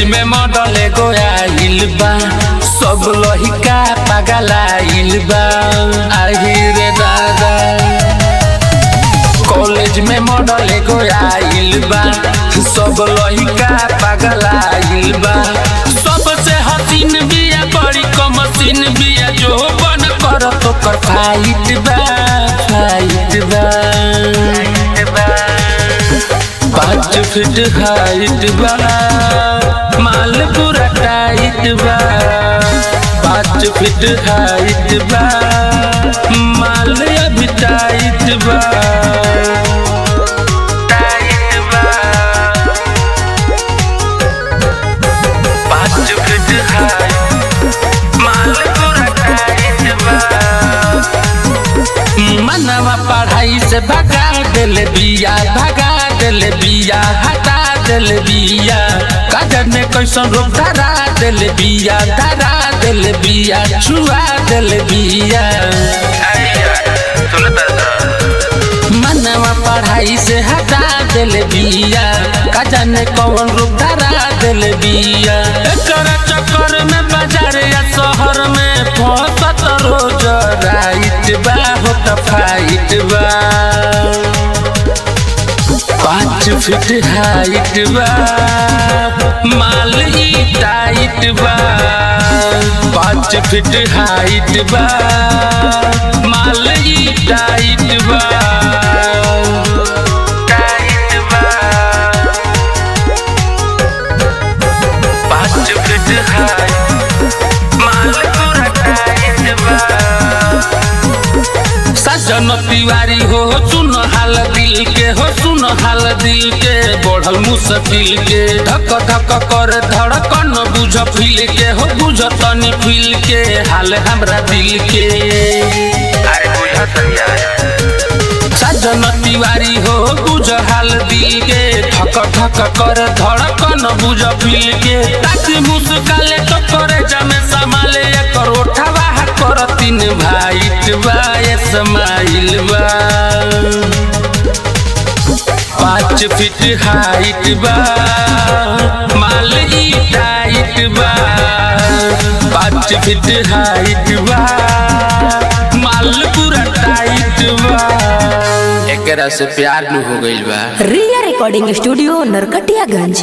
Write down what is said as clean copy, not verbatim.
में मॉडल एगो आइल बा, सब लहिका पागल आइल बा। आही रे दादा कॉलेज में मॉडल एगो आइल बा, सब लहिका पागल आइल बा। सबसे हसीन बिया बड़ी कमसीन बिया, जो बन कर तो कर फाइट बा फाइट बा। 5 फीट हाइट बा, माल पूरा टाइट बा। 5 फीट हाइट बा, माल अभी टाइट बा। 5 फीट हाइट, माल पूरा टाइट बा। मनवा पढ़ाई से भगा दिल बिया, भगा दिल बिया, हटा दिल बिया। काजर में कैसन रोक धरा दिल बिया, धरा दिल बिया, छुआ दिल बिया। मनवा पढ़ाई से हटा दिल बिया, काजर में कौन रोक धरा दिल बिया। एकरा चक्कर में बाजार या शहर में फंसत रोज राइट बा, होता फाइट बा। 5 फीट हाइट बा, माल ही टाइट बा। 5 फीट हाइट बा, माल ही टाइट बा। टाइट बा। 5 फीट हाइट, माल पूरा टाइट बा। सजन तिवारी हो सुन हाल दिल के, हो सुन हाल दिल के। बढ़ल मुश्किल के धक धक कर धड़कन बुझ फील के, हो बुझ तनी फील के हाल हमरा दिल के। अरे बुझ तनिया सजन तिवारी हो बुझ हाल दिल के, धक धक कर धड़कन बुझ फील के। ताकि मुस्काले तो करे जमे संभाले करोठवा कर 3 भाइट बा, स्माइल बा। 5 फीट हाइट बा, माल ही टाइट बा। 5 फीट हाइट बा, माल पूरा टाइट बा। एकरा से प्यार न हो गइल बा। Riya recording studio Narkatiaganj.